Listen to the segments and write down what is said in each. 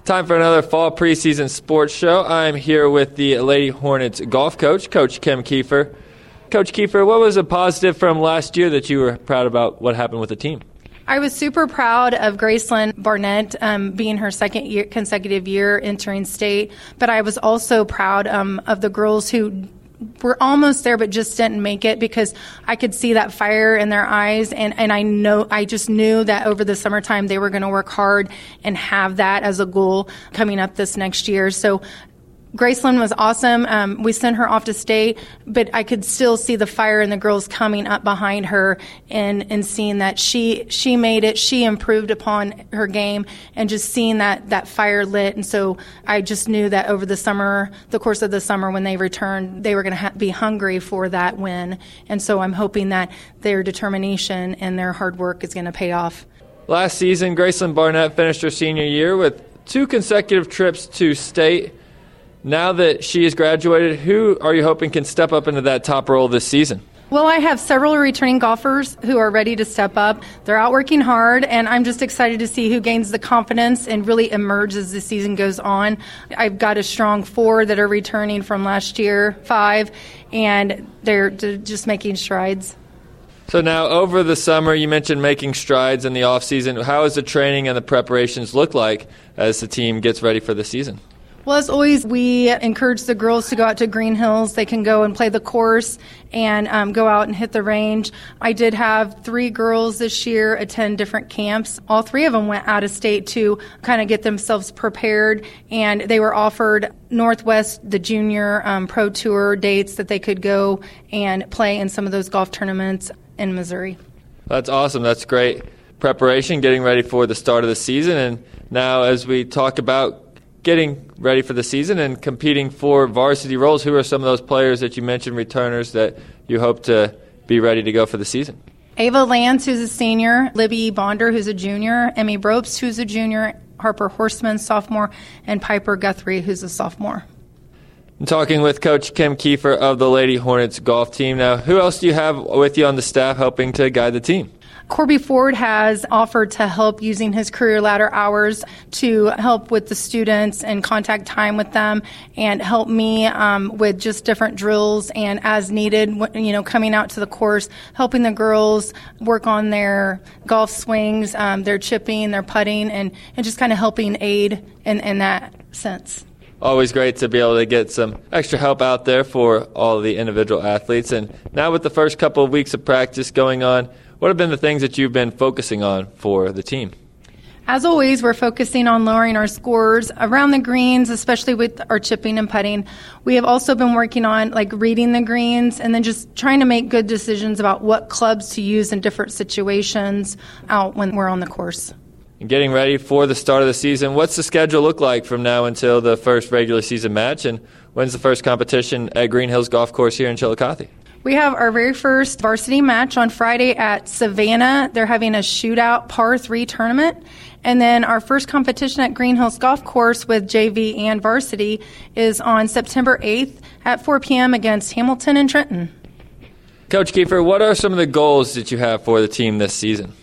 Time for another fall preseason sports show. I'm here with the Lady Hornets golf coach, Coach Kim Kiefer. Coach Kiefer, what was a positive from last year that you were proud about what happened with the team? I was super proud of Gracelyn Barnett being her second consecutive year entering state, but I was also proud of the girls who were almost there but just didn't make it, because I could see that fire in their eyes, and I just knew that over the summertime they were going to work hard and have that as a goal coming up this next year. So Gracelyn was awesome. We sent her off to state, but I could still see the fire in the girls coming up behind her and seeing that she made it. She improved upon her game, and just seeing that fire lit. And so I just knew that over the course of the summer when they returned, they were going to be hungry for that win. And so I'm hoping that their determination and their hard work is going to pay off. Last season, Gracelyn Barnett finished her senior year with 2 consecutive trips to state. Now that she has graduated, who are you hoping can step up into that top role this season? Well, I have several returning golfers who are ready to step up. They're out working hard, and I'm just excited to see who gains the confidence and really emerge as the season goes on. I've got a strong 4 that are returning from last year, 5, and they're just making strides. So now, over the summer, you mentioned making strides in the off-season. How does the training and the preparations look like as the team gets ready for the season? Well, as always, we encourage the girls to go out to Green Hills. They can go and play the course and go out and hit the range. I did have 3 girls this year attend different camps. All 3 of them went out of state to kind of get themselves prepared, and they were offered Northwest, the junior pro tour dates that they could go and play in some of those golf tournaments in Missouri. That's awesome. That's great preparation, getting ready for the start of the season. And now as we talk about getting ready for the season and competing for varsity roles, who are some of those players that you mentioned, returners, that you hope to be ready to go for the season? Ava Lance, who's a senior, Libby Bonder, who's a junior, Emmy Bropes, who's a junior, Harper Horseman, sophomore, and Piper Guthrie, who's a sophomore. I'm talking with Coach Kim Kiefer of the Lady Hornets golf team. Now, who else do you have with you on the staff helping to guide the team? Corby Ford has offered to help using his career ladder hours to help with the students and contact time with them, and help me with just different drills and as needed, coming out to the course, helping the girls work on their golf swings, their chipping, their putting, and just kind of helping aid in that sense. Always great to be able to get some extra help out there for all the individual athletes. And now with the first couple of weeks of practice going on, what have been the things that you've been focusing on for the team? As always, we're focusing on lowering our scores around the greens, especially with our chipping and putting. We have also been working on reading the greens, and then just trying to make good decisions about what clubs to use in different situations out when we're on the course. And getting ready for the start of the season, what's the schedule look like from now until the first regular season match, and when's the first competition at Green Hills Golf Course here in Chillicothe? We have our very first varsity match on Friday at Savannah. They're having a shootout par 3 tournament. And then our first competition at Green Hills Golf Course with JV and varsity is on September 8th at 4 p.m. against Hamilton and Trenton. Coach Kiefer, what are some of the goals that you have for the team this season?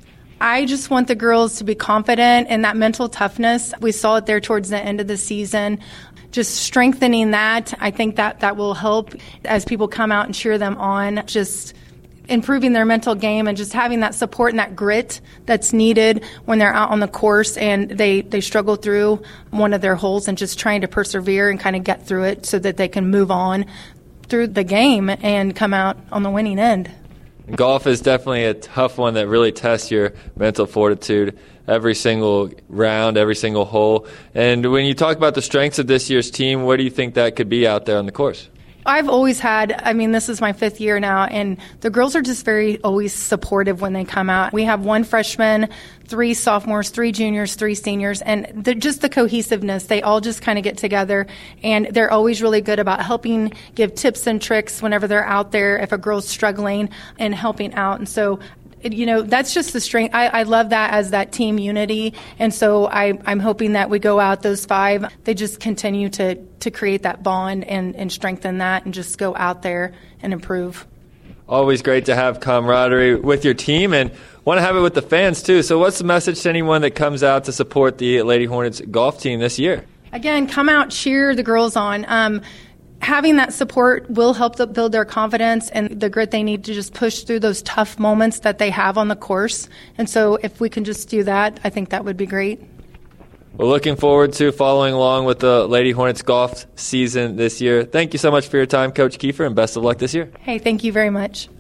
I just want the girls to be confident and that mental toughness. We saw it there towards the end of the season. Just strengthening that, I think that will help as people come out and cheer them on. Just improving their mental game and just having that support and that grit that's needed when they're out on the course and they struggle through one of their holes, and just trying to persevere and kind of get through it so that they can move on through the game and come out on the winning end. Golf is definitely a tough one that really tests your mental fortitude every single round, every single hole. And when you talk about the strengths of this year's team, what do you think that could be out there on the course? I've always had, this is my 5th year now, and the girls are just always supportive when they come out. We have 1 freshman, 3 sophomores, 3 juniors, 3 seniors, and just the cohesiveness. They all just kind of get together, and they're always really good about helping give tips and tricks whenever they're out there if a girl's struggling, and helping out. And so that's just the strength. I love that as that team unity. And so I'm hoping that we go out, those 5, they just continue to create that bond and strengthen that, and just go out there and improve. Always great to have camaraderie with your team and want to have it with the fans too. So what's the message to anyone that comes out to support the Lady Hornets golf team this year? Again, come out, cheer the girls on. Having that support will help build their confidence and the grit they need to just push through those tough moments that they have on the course. And so if we can just do that, I think that would be great. We're looking forward to following along with the Lady Hornets golf season this year. Thank you so much for your time, Coach Kiefer, and best of luck this year. Hey, thank you very much.